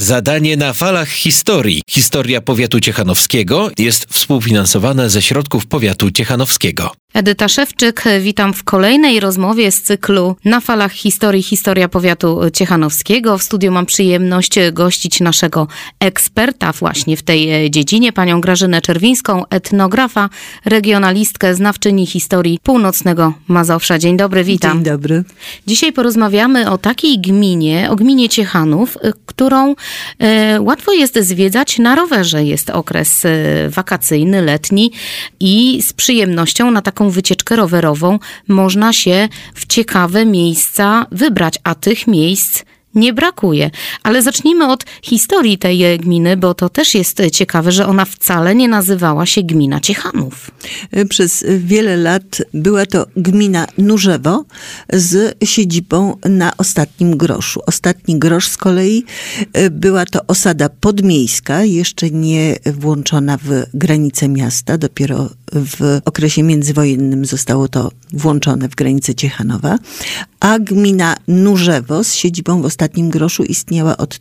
Zadanie na falach historii. Historia powiatu ciechanowskiego jest współfinansowana ze środków powiatu ciechanowskiego. Edyta Szewczyk, witam w kolejnej rozmowie z cyklu Na falach historii. Historia powiatu ciechanowskiego. W studiu mam przyjemność gościć naszego eksperta właśnie w tej dziedzinie, panią Grażynę Czerwińską, etnografa, regionalistkę, znawczyni historii północnego Mazowsza. Dzień dobry, witam. Dzień dobry. Dzisiaj porozmawiamy o takiej gminie, o gminie Ciechanów, którą łatwo jest zwiedzać na rowerze. Jest okres wakacyjny, letni i z przyjemnością na taką wycieczkę rowerową można się w ciekawe miejsca wybrać, a tych miejsc nie brakuje. Ale zacznijmy od historii tej gminy, bo to też jest ciekawe, że ona wcale nie nazywała się gmina Ciechanów. Przez wiele lat była to gmina Nurzewo z siedzibą na Ostatnim Groszu. Ostatni Grosz z kolei była to osada podmiejska, jeszcze nie włączona w granice miasta. Dopiero w okresie międzywojennym zostało to włączone w granice Ciechanowa. A gmina Nurzewo z siedzibą w Ostatnim Groszu istniała od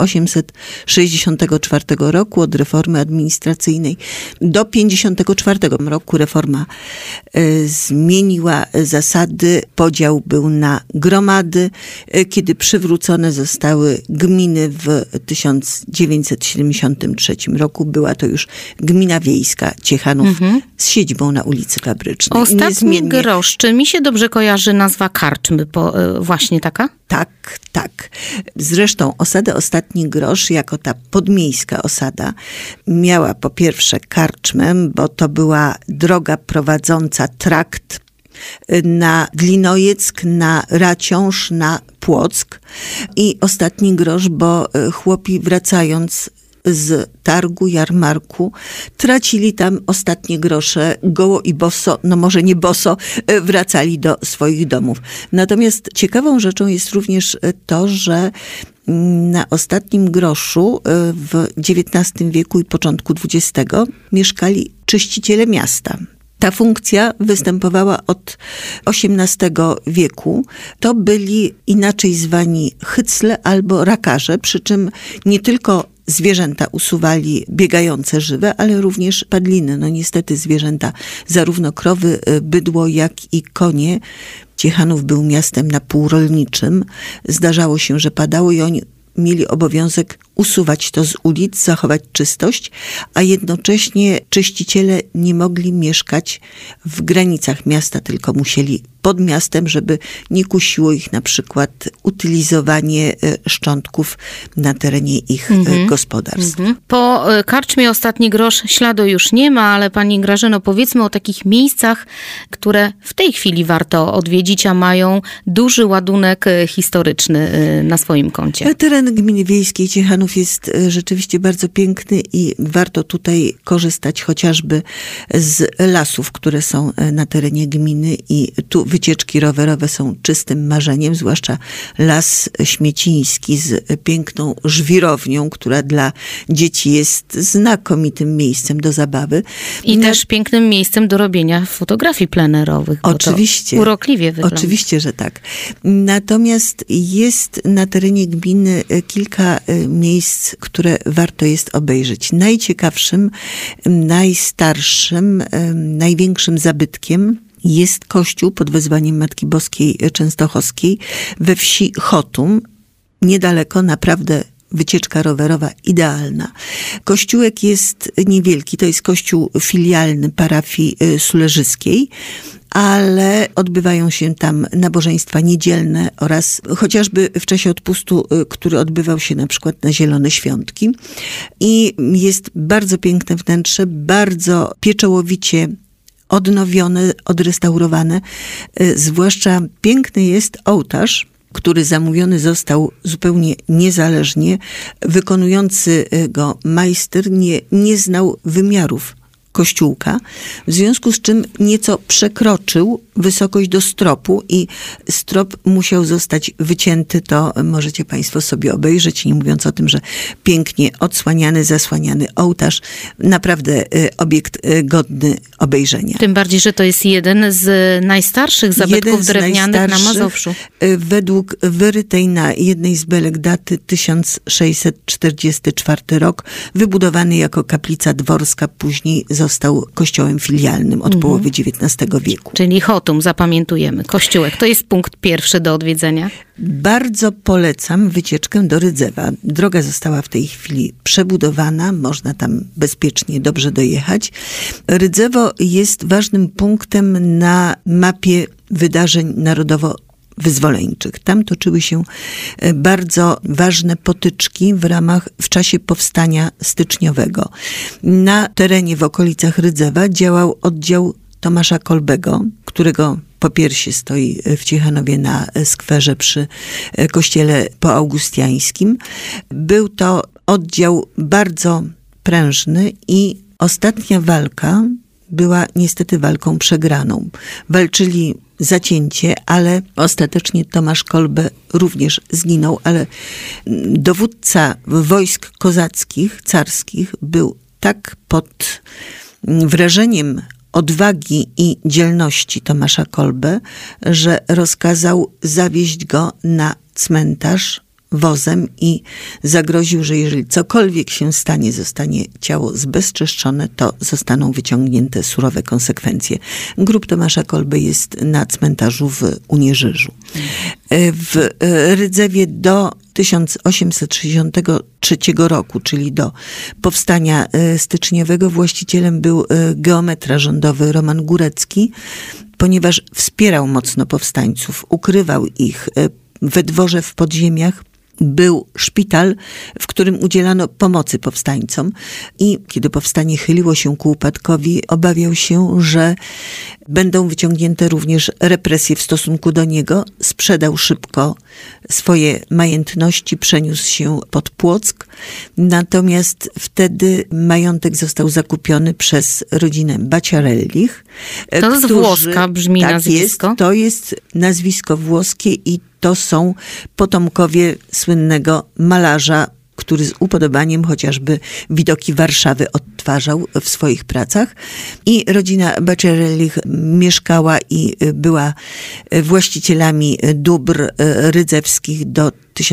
1864 roku, od reformy administracyjnej do 1954 roku. Reforma zmieniła zasady, podział był na gromady. Kiedy przywrócone zostały gminy w 1973 roku, była to już gmina wiejska Ciechanów z siedzibą na ulicy Fabrycznej. Ostatni Grosz, czy mi się dobrze kojarzy nazwa karczmy, właśnie taka? Tak. Zresztą osada Ostatni Grosz, jako ta podmiejska osada, miała po pierwsze karczmę, bo to była droga prowadząca trakt na Glinojeck, na Raciąż, na Płock. I Ostatni Grosz, bo chłopi wracając z targu, jarmarku, tracili tam ostatnie grosze, goło i boso, no może nie boso, wracali do swoich domów. Natomiast ciekawą rzeczą jest również to, że na Ostatnim Groszu w XIX wieku i początku XX mieszkali czyściciele miasta. Ta funkcja występowała od XVIII wieku. To byli inaczej zwani hycle albo rakarze, przy czym nie tylko zwierzęta usuwali biegające żywe, ale również padliny. No niestety zwierzęta, zarówno krowy, bydło, jak i konie. Ciechanów był miastem na pół rolniczym. Zdarzało się, że padało i oni mieli obowiązek usuwać to z ulic, zachować czystość, a jednocześnie czyściciele nie mogli mieszkać w granicach miasta, tylko musieli pod miastem, żeby nie kusiło ich na przykład utylizowanie szczątków na terenie ich gospodarstw. Po karczmie Ostatni Grosz śladu już nie ma, ale pani Grażyno, powiedzmy o takich miejscach, które w tej chwili warto odwiedzić, a mają duży ładunek historyczny na swoim koncie. Teren gminy wiejskiej Ciechanów jest rzeczywiście bardzo piękny i warto tutaj korzystać chociażby z lasów, które są na terenie gminy i tu wycieczki rowerowe są czystym marzeniem, zwłaszcza Las Śmieciński z piękną żwirownią, która dla dzieci jest znakomitym miejscem do zabawy. I też pięknym miejscem do robienia fotografii plenerowych. Oczywiście. To urokliwie wygląda. Oczywiście, że tak. Natomiast jest na terenie gminy kilka miejsc, które warto jest obejrzeć. Najciekawszym, najstarszym, największym zabytkiem jest kościół pod wezwaniem Matki Boskiej Częstochowskiej we wsi Chotum. Niedaleko, naprawdę wycieczka rowerowa idealna. Kościółek jest niewielki, to jest kościół filialny parafii sulerzyskiej, ale odbywają się tam nabożeństwa niedzielne oraz chociażby w czasie odpustu, który odbywał się na przykład na Zielone Świątki. I jest bardzo piękne wnętrze, bardzo pieczołowicie odnowione, odrestaurowane. Zwłaszcza piękny jest ołtarz, który zamówiony został zupełnie niezależnie. Wykonujący go majster nie znał wymiarów kościółka, w związku z czym nieco przekroczył wysokość do stropu i strop musiał zostać wycięty. To możecie państwo sobie obejrzeć, nie mówiąc o tym, że pięknie odsłaniany, zasłaniany ołtarz. Naprawdę obiekt godny obejrzenia. Tym bardziej, że to jest jeden z najstarszych zabytków drewnianych na Mazowszu. Według wyrytej na jednej z belek daty 1644 rok, wybudowany jako kaplica dworska, później został kościołem filialnym od połowy XIX wieku. Czyli Chotum, zapamiętujemy. Kościółek, to jest punkt pierwszy do odwiedzenia. Bardzo polecam wycieczkę do Rydzewa. Droga została w tej chwili przebudowana, można tam bezpiecznie, dobrze dojechać. Rydzewo jest ważnym punktem na mapie wydarzeń narodowo-wyzwoleńczych. Tam toczyły się bardzo ważne potyczki w czasie powstania styczniowego. Na terenie w okolicach Rydzewa działał oddział Tomasza Kolbego, którego popiersie stoi w Ciechanowie na skwerze przy kościele poaugustiańskim. Był to oddział bardzo prężny i ostatnia walka była niestety walką przegraną. Walczyli zacięcie, ale ostatecznie Tomasz Kolbe również zginął, ale dowódca wojsk kozackich, carskich był tak pod wrażeniem odwagi i dzielności Tomasza Kolbe, że rozkazał zawieźć go na cmentarz wozem i zagroził, że jeżeli cokolwiek się stanie, zostanie ciało zbezczeszczone, to zostaną wyciągnięte surowe konsekwencje. Grób Tomasza Kolbe jest na cmentarzu w Unieżyżu. W Rydzewie do 1863 roku, czyli do powstania styczniowego, właścicielem był geometra rządowy Roman Górecki, ponieważ wspierał mocno powstańców, ukrywał ich we dworze w podziemiach. Był szpital, w którym udzielano pomocy powstańcom i kiedy powstanie chyliło się ku upadkowi, obawiał się, że będą wyciągnięte również represje w stosunku do niego. Sprzedał szybko swoje majątności, przeniósł się pod Płock. Natomiast wtedy majątek został zakupiony przez rodzinę Baciarellich. To jest włoska, brzmi nazwisko. To jest nazwisko włoskie i to są potomkowie słynnego malarza, który z upodobaniem chociażby widoki Warszawy odtwarzał w swoich pracach. I rodzina Baciarellich mieszkała i była właścicielami dóbr rydzewskich do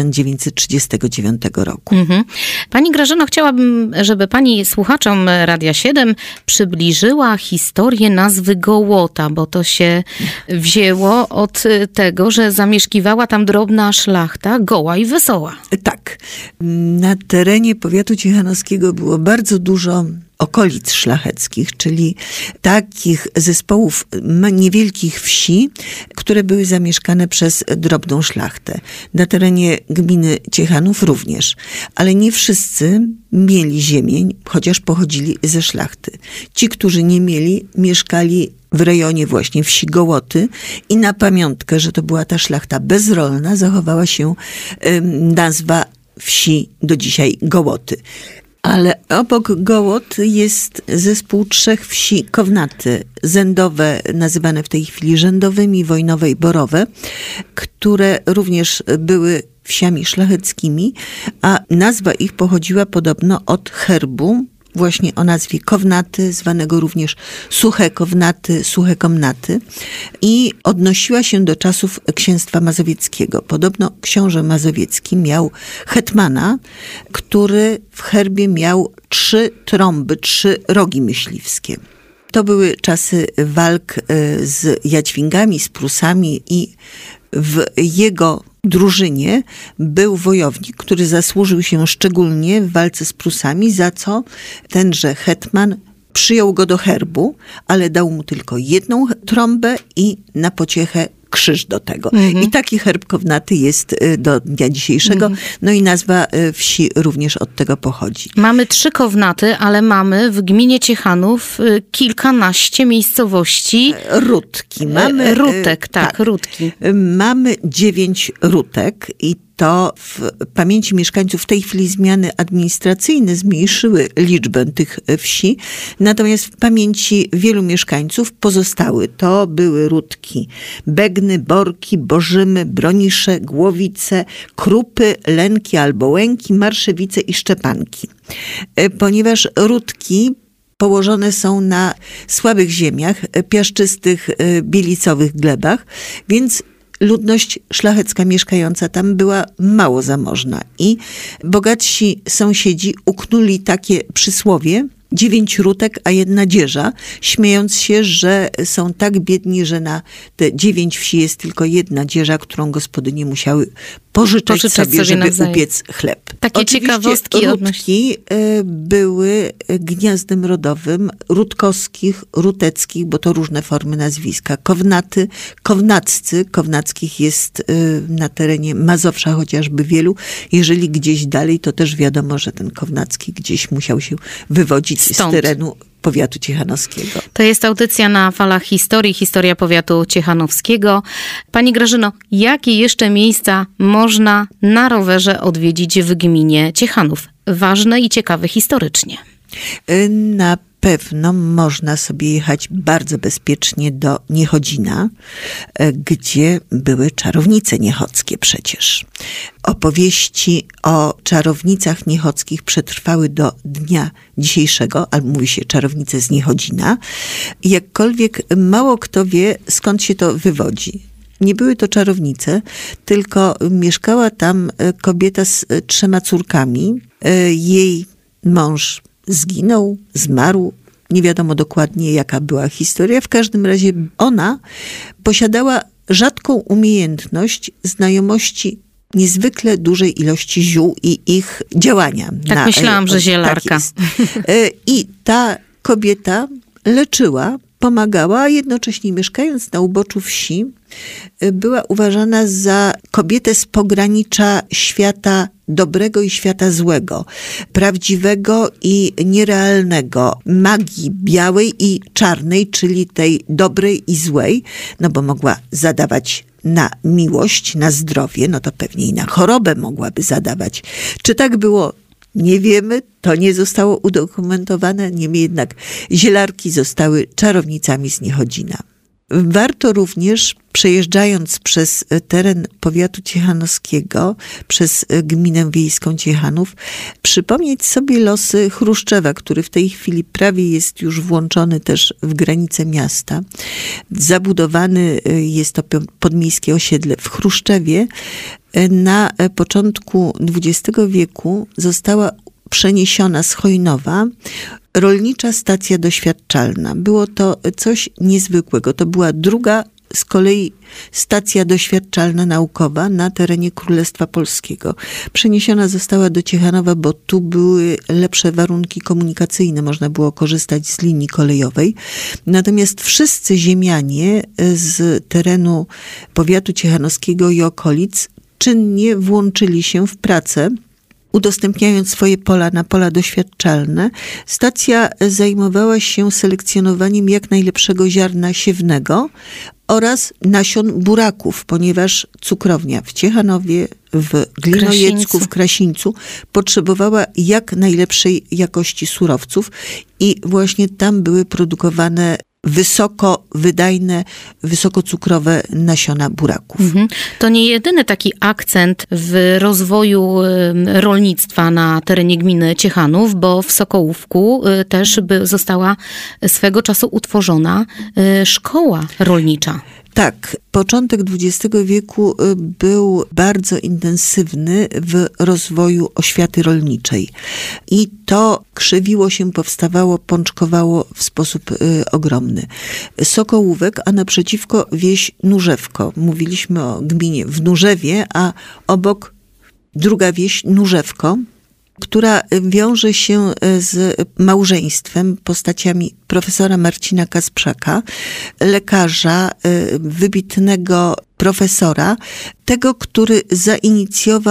1939 roku. Pani Grażyno, chciałabym, żeby pani słuchaczom Radia 7 przybliżyła historię nazwy Gołota, bo to się wzięło od tego, że zamieszkiwała tam drobna szlachta, goła i wesoła. Tak. Na terenie powiatu ciechanowskiego było bardzo dużo okolic szlacheckich, czyli takich zespołów niewielkich wsi, które były zamieszkane przez drobną szlachtę. Na terenie gminy Ciechanów również. Ale nie wszyscy mieli ziemię, chociaż pochodzili ze szlachty. Ci, którzy nie mieli, mieszkali w rejonie właśnie wsi Gołoty i na pamiątkę, że to była ta szlachta bezrolna, zachowała się nazwa wsi do dzisiaj Gołoty. Ale obok Gołot jest zespół 3 wsi Kownaty, Zędowe, nazywane w tej chwili Rzędowymi, Wojnowe i Borowe, które również były wsiami szlacheckimi, a nazwa ich pochodziła podobno od herbu, właśnie o nazwie Kownaty, zwanego również Suche Kownaty, Suche Komnaty i odnosiła się do czasów księstwa mazowieckiego. Podobno książę mazowiecki miał hetmana, który w herbie miał 3 trąby, 3 rogi myśliwskie. To były czasy walk z Jadźwingami, z Prusami i w jego drużynie był wojownik, który zasłużył się szczególnie w walce z Prusami, za co tenże hetman przyjął go do herbu, ale dał mu tylko 1 trąbę i na pociechę krzyż do tego. I taki herb Kownaty jest do dnia dzisiejszego. No i nazwa wsi również od tego pochodzi. Mamy 3 Kownaty, ale mamy w gminie Ciechanów kilkanaście miejscowości. Rutki. Mamy, Rutek, tak, Rutki. Mamy 9 rutek i to w pamięci mieszkańców w tej chwili zmiany administracyjne zmniejszyły liczbę tych wsi, natomiast w pamięci wielu mieszkańców pozostały. To były Rudki, Begny, Borki, Bożymy, Bronisze, Głowice, Krupy, Lęki albo Łęki, Marszewice i Szczepanki. Ponieważ Rudki położone są na słabych ziemiach, piaszczystych, bielicowych glebach, więc ludność szlachecka mieszkająca tam była mało zamożna i bogatsi sąsiedzi uknuli takie przysłowie: 9 rutek, a 1 dzieża, śmiejąc się, że są tak biedni, że na te 9 wsi jest tylko 1 dzieża, którą gospodynie musiały pożyczać sobie, żeby nawzajem upiec chleb. Takie oczywiście ciekawostki Rudki były gniazdem rodowym Rudkowskich, Ruteckich, bo to różne formy nazwiska. Kownaty, Kownaccy, Kownackich jest na terenie Mazowsza chociażby wielu. Jeżeli gdzieś dalej, to też wiadomo, że ten Kownacki gdzieś musiał się wywodzić z terenu powiatu ciechanowskiego. To jest audycja na falach historii, historia powiatu ciechanowskiego. Pani Grażyno, jakie jeszcze miejsca można na rowerze odwiedzić w gminie Ciechanów? Ważne i ciekawe historycznie. Na pewno można sobie jechać bardzo bezpiecznie do Niechodzina, gdzie były czarownice niechockie przecież. Opowieści o czarownicach niechockich przetrwały do dnia dzisiejszego, albo mówi się czarownice z Niechodzina. Jakkolwiek mało kto wie, skąd się to wywodzi. Nie były to czarownice, tylko mieszkała tam kobieta z 3 córkami. Jej mąż zginął, zmarł. Nie wiadomo dokładnie, jaka była historia. W każdym razie ona posiadała rzadką umiejętność znajomości niezwykle dużej ilości ziół i ich działania. Tak myślałam, że zielarka. Tak i ta kobieta leczyła, pomagała, a jednocześnie mieszkając na uboczu wsi, była uważana za kobietę z pogranicza świata dobrego i świata złego, prawdziwego i nierealnego, magii białej i czarnej, czyli tej dobrej i złej, no bo mogła zadawać na miłość, na zdrowie, no to pewnie i na chorobę mogłaby zadawać. Czy tak było? Nie wiemy, to nie zostało udokumentowane, niemniej jednak zielarki zostały czarownicami z Niechodzina. Warto również, przejeżdżając przez teren powiatu ciechanowskiego, przez gminę wiejską Ciechanów, przypomnieć sobie losy Chruszczewa, który w tej chwili prawie jest już włączony też w granice miasta. Zabudowany jest to podmiejskie osiedle w Chruszczewie. Na początku XX wieku została przeniesiona z Chojnowa rolnicza stacja doświadczalna. Było to coś niezwykłego. To była druga z kolei stacja doświadczalna naukowa na terenie Królestwa Polskiego. Przeniesiona została do Ciechanowa, bo tu były lepsze warunki komunikacyjne. Można było korzystać z linii kolejowej. Natomiast wszyscy ziemianie z terenu powiatu ciechanowskiego i okolic czynnie włączyli się w pracę, udostępniając swoje pola na pola doświadczalne. Stacja zajmowała się selekcjonowaniem jak najlepszego ziarna siewnego oraz nasion buraków, ponieważ cukrownia w Ciechanowie, w Glinojecku, w Krasińcu potrzebowała jak najlepszej jakości surowców i właśnie tam były produkowane wysoko wydajne, wysokocukrowe nasiona buraków. To nie jedyny taki akcent w rozwoju rolnictwa na terenie gminy Ciechanów, bo w Sokołówku też została swego czasu utworzona szkoła rolnicza. Tak, początek XX wieku był bardzo intensywny w rozwoju oświaty rolniczej. I to krzewiło się, powstawało, pączkowało w sposób ogromny. Sokołówek, a naprzeciwko wieś Nurzewko. Mówiliśmy o gminie w Nurzewie, a obok druga wieś Nurzewko, która wiąże się z małżeństwem, postaciami profesora Marcina Kasprzaka, lekarza, wybitnego profesora, tego, który zainicjował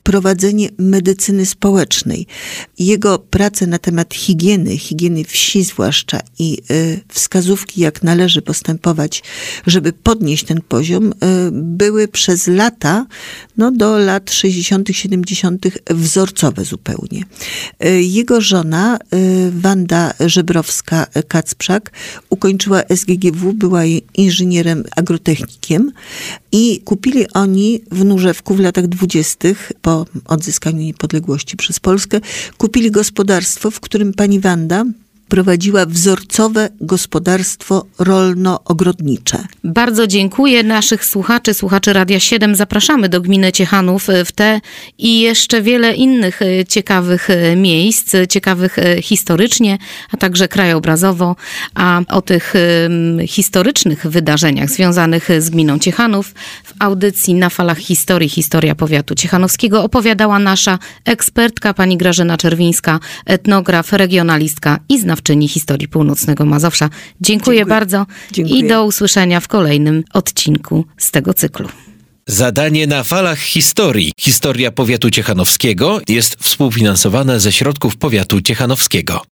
prowadzenie medycyny społecznej. Jego prace na temat higieny wsi zwłaszcza i wskazówki, jak należy postępować, żeby podnieść ten poziom, były przez lata, do lat 60., 70. wzorcowe zupełnie. Jego żona, Wanda Żebrowska-Kacprzak, ukończyła SGGW, była inżynierem agrotechnikiem i kupili oni w Nurzewku w latach 20. po odzyskaniu niepodległości przez Polskę, kupili gospodarstwo, w którym pani Wanda prowadziła wzorcowe gospodarstwo rolno-ogrodnicze. Bardzo dziękuję. Naszych słuchaczy Radia 7 zapraszamy do gminy Ciechanów w te i jeszcze wiele innych ciekawych miejsc, ciekawych historycznie, a także krajobrazowo. A o tych historycznych wydarzeniach związanych z gminą Ciechanów w audycji Na falach historii, historia powiatu ciechanowskiego opowiadała nasza ekspertka, pani Grażyna Czerwińska, etnograf, regionalistka i znawczyni historii północnego Mazowsza. Dziękuję bardzo i do usłyszenia w kolejnym odcinku z tego cyklu. Zadanie Na falach historii, historia powiatu ciechanowskiego jest współfinansowane ze środków powiatu ciechanowskiego.